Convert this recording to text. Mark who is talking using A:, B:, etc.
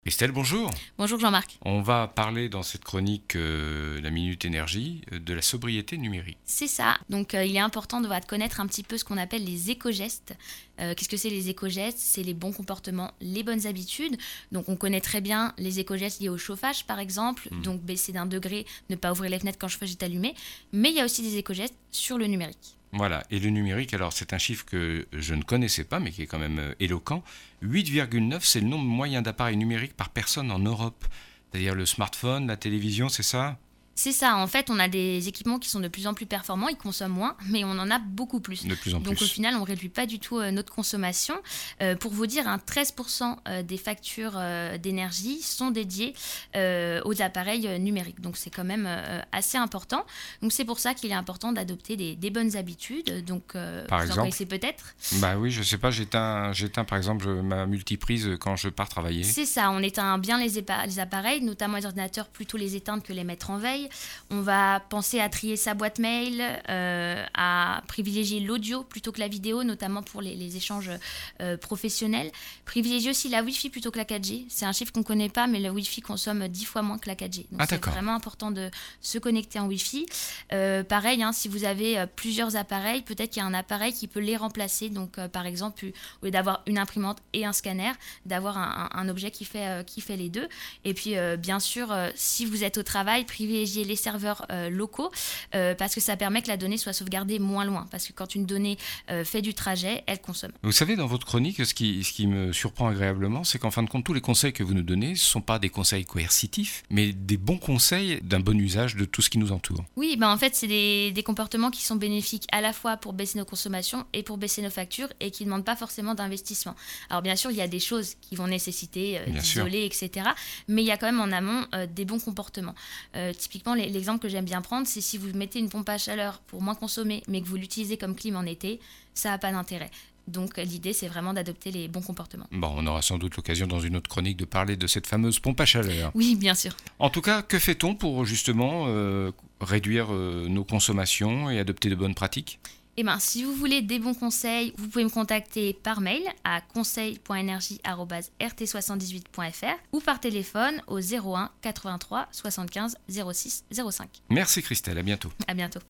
A: Estelle, bonjour.
B: Bonjour Jean-Marc.
A: On va parler dans cette chronique La Minute Énergie de la sobriété numérique.
B: C'est ça. Donc il est important de connaître un petit peu ce qu'on appelle les éco-gestes. Qu'est-ce que c'est les éco-gestes ? C'est les bons comportements, les bonnes habitudes. Donc on connaît très bien les éco-gestes liés au chauffage par exemple. Donc baisser d'un degré, ne pas ouvrir les fenêtres quand le chauffage est allumé. Mais il y a aussi des éco-gestes sur le numérique.
A: Voilà, et le numérique, alors c'est un chiffre que je ne connaissais pas, mais qui est quand même éloquent. 8,9, c'est le nombre moyen d'appareils numériques par personne en Europe. C'est-à-dire le smartphone, la télévision, c'est ça ?
B: C'est ça, en fait, on a des équipements qui sont de plus en plus performants, ils consomment moins, mais on en a beaucoup plus.
A: De plus en
B: Donc
A: plus.
B: au final, on ne réduit pas du tout notre consommation. Pour vous dire, 13% des factures d'énergie sont dédiées aux appareils numériques. Donc c'est quand même assez important. Donc c'est pour ça qu'il est important d'adopter des bonnes habitudes. Donc
A: Par
B: vous en
A: exemple
B: connaissez peut-être.
A: Bah oui, je sais pas, j'éteins par exemple ma multiprise quand je pars travailler.
B: C'est ça, on éteint bien les appareils, notamment les ordinateurs, plutôt les éteindre que les mettre en veille. On va penser à trier sa boîte mail, à privilégier l'audio plutôt que la vidéo, notamment pour les échanges professionnels. Privilégier aussi la Wi-Fi plutôt que la 4G. C'est un chiffre qu'on ne connaît pas, mais le Wi-Fi consomme 10 fois moins que la 4G. Donc c'est
A: D'accord.
B: vraiment important de se connecter en Wi-Fi. Pareil, si vous avez plusieurs appareils, peut-être qu'il y a un appareil qui peut les remplacer. Donc par exemple, au lieu d'avoir une imprimante et un scanner, d'avoir un objet qui fait les deux. Et puis bien sûr, si vous êtes au travail, privilégiez les serveurs locaux parce que ça permet que la donnée soit sauvegardée moins loin. Parce que quand une donnée fait du trajet, elle consomme.
A: Vous savez, dans votre chronique, ce qui me surprend agréablement, c'est qu'en fin de compte, tous les conseils que vous nous donnez, ce ne sont pas des conseils coercitifs, mais des bons conseils d'un bon usage de tout ce qui nous entoure.
B: Oui, en fait, c'est des comportements qui sont bénéfiques à la fois pour baisser nos consommations et pour baisser nos factures et qui ne demandent pas forcément d'investissement. Alors bien sûr, il y a des choses qui vont nécessiter d'isoler, etc. Mais il y a quand même en amont des bons comportements. Typiquement, l'exemple que j'aime bien prendre, c'est si vous mettez une pompe à chaleur pour moins consommer, mais que vous l'utilisez comme clim en été, ça n'a pas d'intérêt. Donc l'idée, c'est vraiment d'adopter les bons comportements.
A: Bon, on aura sans doute l'occasion dans une autre chronique de parler de cette fameuse pompe à chaleur.
B: Oui, bien sûr.
A: En tout cas, que fait-on pour justement réduire nos consommations et adopter de bonnes pratiques ?
B: Si vous voulez des bons conseils, vous pouvez me contacter par mail à conseil.energie@rt78.fr ou par téléphone au 01 83 75 06 05.
A: Merci Christelle, à bientôt.
B: À bientôt.